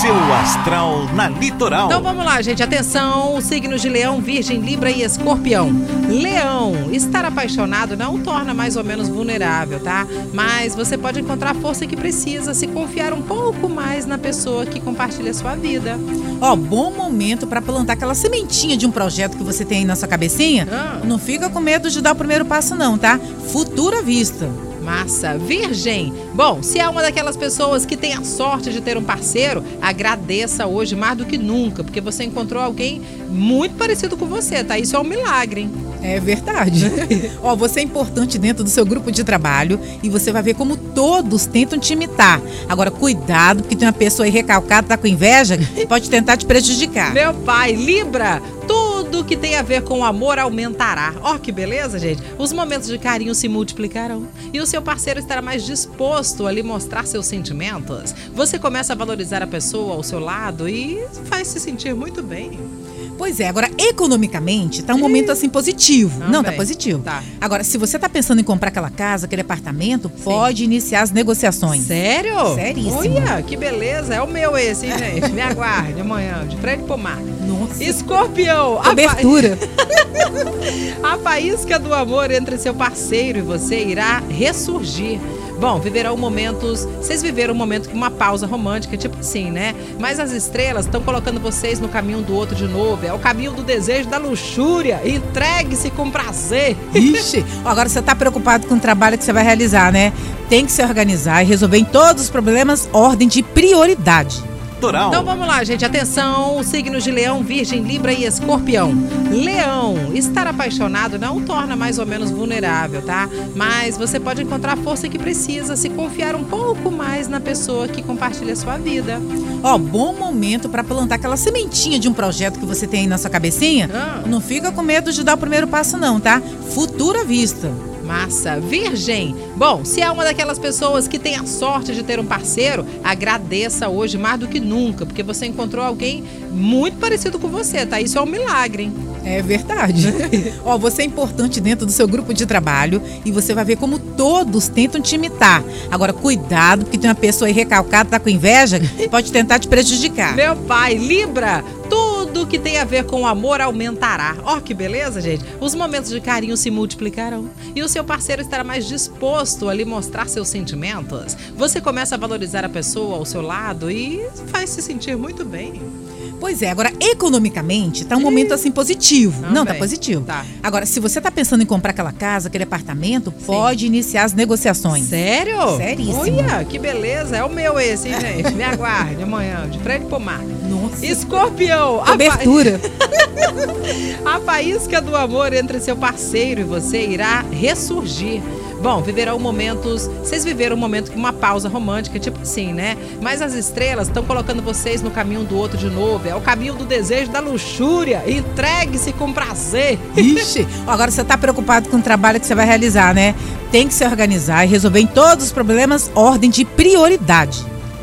Seu astral na Litoral. Então vamos lá, gente. Atenção, signos de Leão, Virgem, Libra e Escorpião. Leão, estar apaixonado não o torna mais ou menos vulnerável, tá? Mas você pode encontrar a força que precisa se confiar um pouco mais na pessoa que compartilha a sua vida. Bom momento para plantar aquela sementinha de um projeto que você tem aí na sua cabecinha. Não fica com medo de dar o primeiro passo não, tá? Futuro à vista. Massa. Virgem. Bom, se é uma daquelas pessoas que tem a sorte de ter um parceiro, agradeça hoje mais do que nunca, porque você encontrou alguém muito parecido com você, tá? Isso é um milagre, hein? É verdade. Você é importante dentro do seu grupo de trabalho e você vai ver como todos tentam te imitar. Agora, cuidado, porque tem uma pessoa aí recalcada, tá com inveja, pode tentar te prejudicar. Meu pai, Libra, tudo que tem a ver com o amor aumentará. Que beleza, gente. Os momentos de carinho se multiplicarão e o seu parceiro estará mais disposto a lhe mostrar seus sentimentos. Você começa a valorizar a pessoa ao seu lado e faz se sentir muito bem. Pois é, agora economicamente tá um momento assim positivo. Não, tá positivo. Tá. Agora, se você tá pensando em comprar aquela casa, aquele apartamento, pode iniciar as negociações. Sério? Seríssimo. Olha, que beleza. É o meu esse, hein, gente? Me aguarde amanhã, de frente pro mar. Nossa. Escorpião. Cobertura. A faísca do amor entre seu parceiro e você irá ressurgir. Bom, vocês viveram um momento com uma pausa romântica, tipo assim, né? Mas as estrelas estão colocando vocês no caminho do outro de novo. É o caminho do desejo, da luxúria. Entregue-se com prazer. Ixi, agora você tá preocupado com o trabalho que você vai realizar, né? Tem que se organizar e resolver em todos os problemas ordem de prioridade. Então vamos lá, gente. Atenção, signos de Leão, Virgem, Libra e Escorpião. Leão, estar apaixonado não o torna mais ou menos vulnerável, tá? Mas você pode encontrar a força que precisa se confiar um pouco mais na pessoa que compartilha a sua vida. Bom momento para plantar aquela sementinha de um projeto que você tem aí na sua cabecinha. Não fica com medo de dar o primeiro passo não, tá? Futuro à vista. Massa. Virgem. Bom, se é uma daquelas pessoas que tem a sorte de ter um parceiro, agradeça hoje mais do que nunca, porque você encontrou alguém muito parecido com você, tá? Isso é um milagre, hein? É verdade. Você é importante dentro do seu grupo de trabalho e você vai ver como todos tentam te imitar. Agora, cuidado, porque tem uma pessoa aí recalcada, tá com inveja, pode tentar te prejudicar. Meu pai, Libra, tudo que tem a ver com o amor aumentará. Que beleza, gente. Os momentos de carinho se multiplicarão e o seu parceiro estará mais disposto a lhe mostrar seus sentimentos. Você começa a valorizar a pessoa ao seu lado e faz se sentir muito bem. Pois é, agora economicamente tá um momento assim positivo. Não, tá positivo. Tá. Agora, se você tá pensando em comprar aquela casa, aquele apartamento, pode iniciar as negociações. Sério? Seríssimo. Olha, que beleza. É o meu esse, hein, gente? Me aguarde amanhã, de frente pro mar. Nossa. Escorpião. Cobertura. A faísca do amor entre seu parceiro e você irá ressurgir. Bom, vocês viveram um momento com uma pausa romântica, tipo assim, né? Mas as estrelas estão colocando vocês no caminho do outro de novo. É o caminho do desejo, da luxúria. Entregue-se com prazer. Ixi, agora você tá preocupado com o trabalho que você vai realizar, né? Tem que se organizar e resolver em todos os problemas ordem de prioridade.